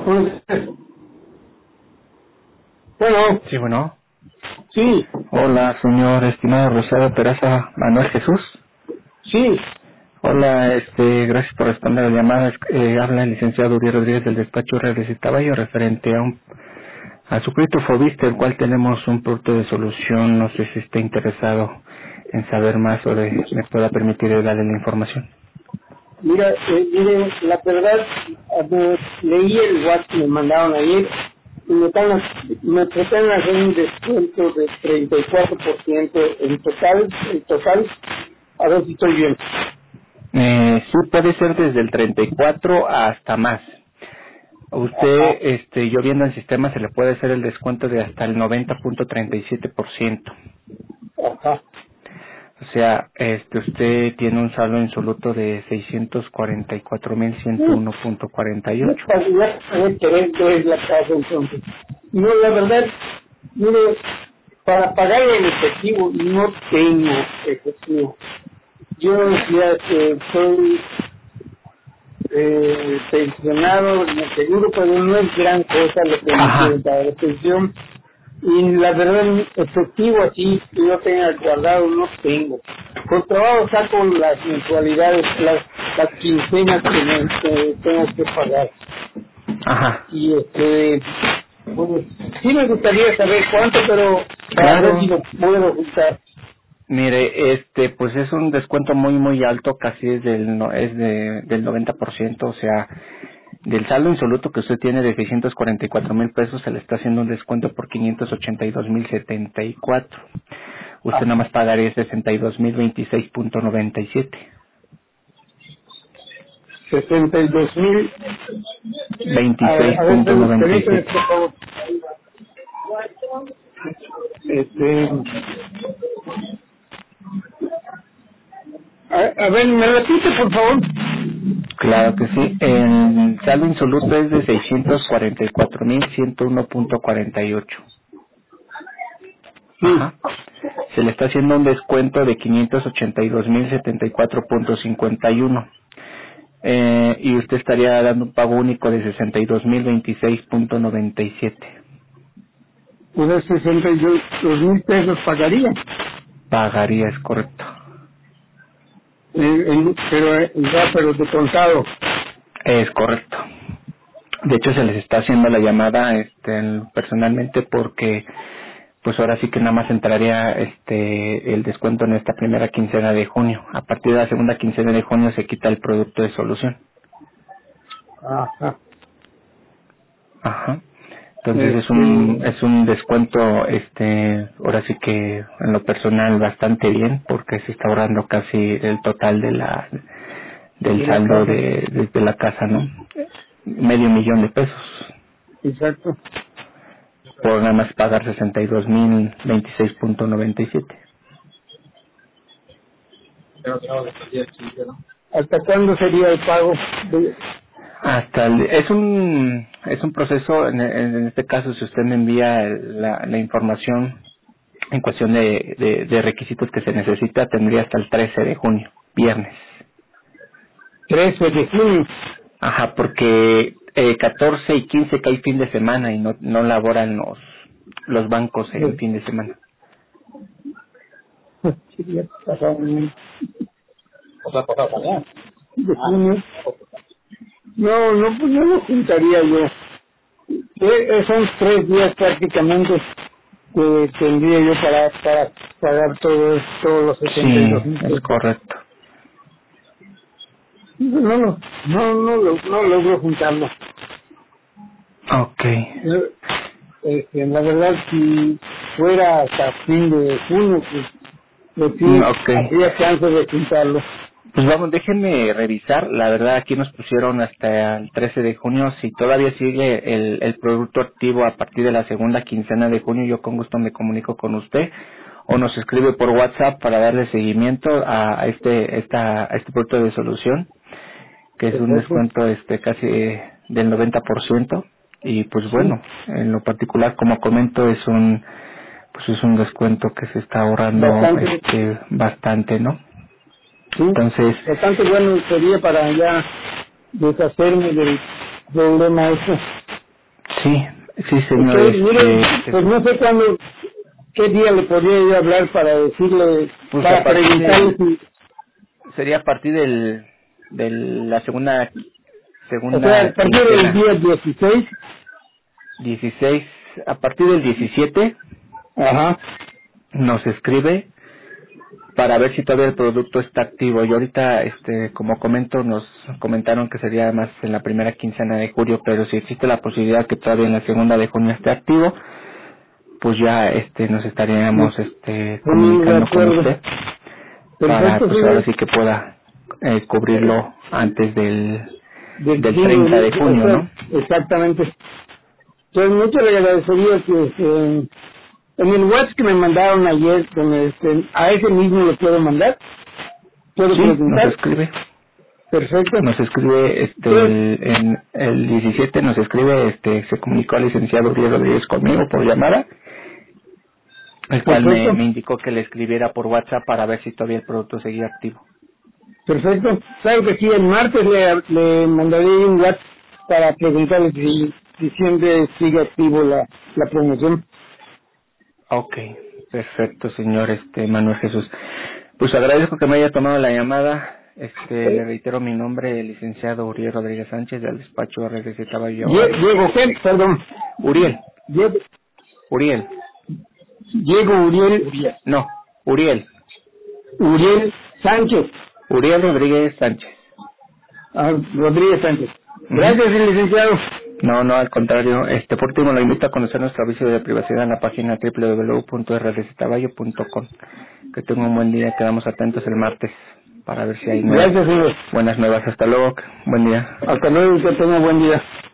Pues, bueno, Sí, bueno. sí, Hola, señor estimado Rosado Peraza Manuel Jesús. sí, Hola, gracias por responder la llamada. Habla el licenciado Uriel Rodríguez del despacho Reyes y Caballo referente a su crédito Fobiste, el cual tenemos un producto de solución. No sé si está interesado en saber más o me pueda permitir darle la información. mire, la verdad, leí el WhatsApp que me mandaron ayer y me pretenden hacer un descuento de 34% en total, a ver si estoy bien. Sí, puede ser desde el 34 hasta más. Ajá, Usted, yo viendo el sistema, se le puede hacer el descuento de hasta el 90.37%. ajá. O sea, usted tiene un saldo insoluto de Ya 644.101.48. pagué 3 la casa entonces. No, la verdad, mire, para pagar en efectivo no tengo efectivo. Yo ya soy pensionado, me seguro, pero no es gran cosa lo que me Ajá. quieren dar de pensión. Y la verdad, efectivo así que yo tenga guardado no tengo. Por trabajo saco las mensualidades, las quincenas que tengo que pagar. Ajá. Y pues, sí me gustaría saber cuánto, pero para ver si Claro. lo puedo usar. Mire, pues es un descuento muy, muy alto, casi es del 90%, o sea, del saldo insoluto que usted tiene de 644,000 pesos, se le está haciendo un descuento por 582,074. Usted nada más pagaría 62,026.97. 62,000. A ver, permíteme, 26.97. por favor. Este, a ver, ¿me repite, por favor? Claro que sí. El saldo insoluto es de 644,101.48. Sí. Ajá. Se le está haciendo un descuento de 582,074.51. Y usted estaría dando un pago único de 62,026.97. Unos 62,000 pesos pagaría. Pagaría, es correcto. Pero de contado. Es correcto. De hecho, se les está haciendo la llamada personalmente porque pues ahora sí que nada más entraría el descuento en esta primera quincena de junio. A partir de la segunda quincena de junio se quita el producto de solución. Ajá. Ajá. Entonces Este, es un descuento ahora sí que en lo personal bastante bien porque se está ahorrando casi el total del de la saldo casa. de la casa, ¿no? $500,000 Exacto. por nada más pagar 62,026.97. ¿Hasta cuándo sería el pago? Es un proceso en este caso si usted me envía la información en cuestión de requisitos que se necesita tendría hasta el 13 de junio, viernes. 13 de junio. Ajá, porque 14 y 15 cae fin de semana y no laboran los bancos en fin de semana. Sí, ya pasado un mes. De junio. No, pues no lo juntaría yo. Son 3 días prácticamente que tendría yo para pagar todos los Sí, 62,000 es pesos. correcto. No logro juntarlo. Okay. La verdad, si fuera hasta fin de junio, pues sí, Okay. habría chance de juntarlo. Pues vamos, déjenme revisar. La verdad, aquí nos pusieron hasta el 13 de junio. Si todavía sigue el producto activo a partir de la segunda quincena de junio, yo con gusto me comunico con usted o nos escribe por WhatsApp para darle seguimiento a este producto de solución, que es un Perfecto. descuento casi del 90%. Y pues Sí, bueno, en lo particular, como comento, es un descuento que se está ahorrando bastante, bastante, ¿no? sí, Entonces, bastante bueno sería para ya deshacerme del problema ese. Sí, señor. Okay, mire, pues no sé qué día le podría yo hablar para decirle, Pues para preguntarle si... Sería a partir de la segunda O sea, a partir del quincena. día 16. 16, a partir del 17 Ajá. nos escribe para ver si todavía el producto está activo. Y ahorita, como nos comentaron que sería más en la primera quincena de julio, pero si existe la posibilidad que todavía en la segunda de junio esté activo, pues ya nos estaríamos comunicando con usted para Perfecto, pues señor. ahora sí que pueda cubrirlo antes del Del 30 de junio, ¿no? Exactamente. Pues mucho le agradecería que en el WhatsApp que me mandaron ayer, a ese mismo lo puedo mandar. ¿Puedo Sí, nos preguntar? escribe. Perfecto. Nos escribe Pues, en el 17 nos escribe se comunicó al licenciado Uriel Rodríguez conmigo por llamada, el cual me perfecto. indicó que le escribiera por WhatsApp para ver si todavía el producto seguía activo. Perfecto. Claro que sí, el martes le mandaré un WhatsApp para preguntarle si siempre sigue activo la promoción. Ok, perfecto, señor Manuel Jesús. Pues agradezco que me haya tomado la llamada. Le reitero mi nombre, el licenciado Uriel Rodríguez Sánchez, del despacho RGC Caballo. Diego, ¿qué? Perdón. Uriel. Diego, Uriel. Diego Uriel. No, Uriel. Uriel Sánchez. Uriel Rodríguez Sánchez. Rodríguez Sánchez. Ujú. Gracias, licenciado. No, al contrario. Por último, lo invito a conocer nuestro aviso de privacidad en la página www.rdctaballo.com. Que tenga un buen día. Quedamos atentos el martes para ver si hay Gracias, señor. buenas nuevas. Hasta luego. Buen día. Hasta luego y que tenga buen día.